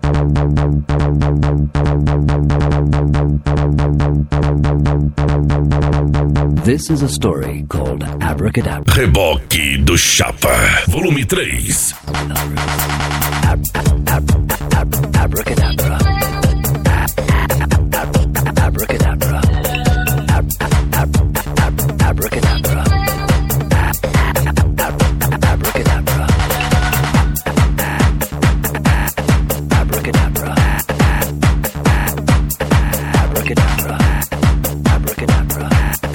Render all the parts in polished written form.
This is a story called Abracadabra. Reboque do Chapa, volume 3. Abracadabra. Abracadabra. Abracadabra. Abracadabra. Abracadabra. Abracadabra. Abracadabra.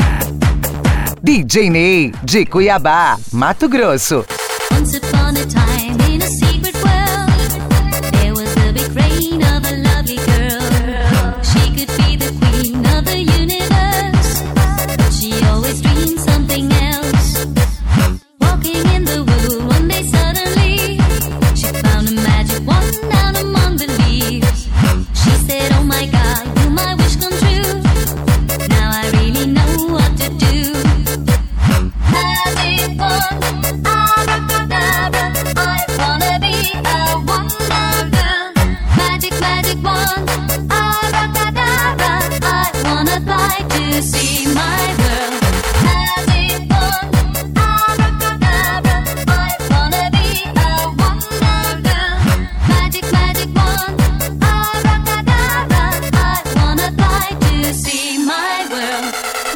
DJ Ney, de Cuiabá, Mato Grosso. Once upon a time in a secret world, there was a big reign of a lovely girl. She could be the queen of the universe, but she always dreamed something else. Walking in the woods one day suddenly, she found a magic wand down among the leaves. She said, oh my God, will my wish come true? Now I really know what to do. Magic wand, abracadabra, I wanna be a wonder girl. Magic, magic wand, abracadabra, I wanna fly to see my world. Magic wand, abracadabra, I wanna be a wonder girl. Magic, magic wand, abracadabra, I wanna fly to see my world.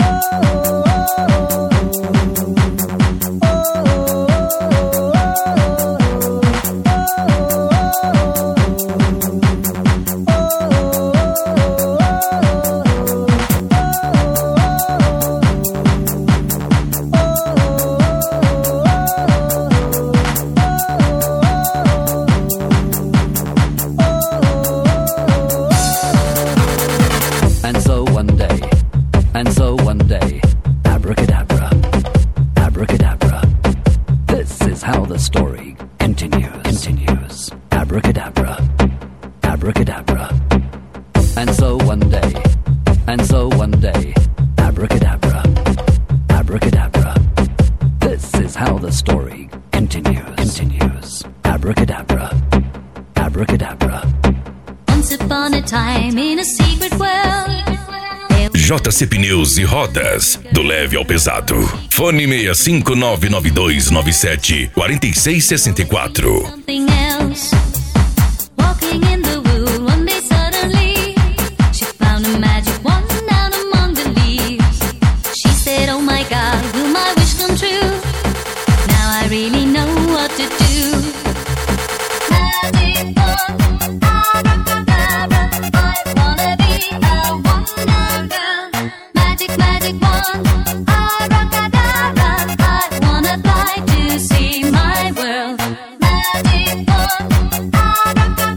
And so one day, abracadabra, abracadabra. This is how the story continues. Abracadabra, abracadabra. And so one day, abracadabra, abracadabra. This is how the story continues. Abracadabra, abracadabra. Once upon a time in a secret world. JC Pneus e Rodas, do leve ao pesado. Fone 65992974664. Something else. Walking in the wood one day suddenly, she found a magic wand down among the leaves. She said, oh my God, will my wish come true? Now I really know what to do. Magic wand, abracadabra, I wanna be a wonder girl. Magic, magic wand, abracadabra, I wanna fly to see my world. Magic wand, abracadabra.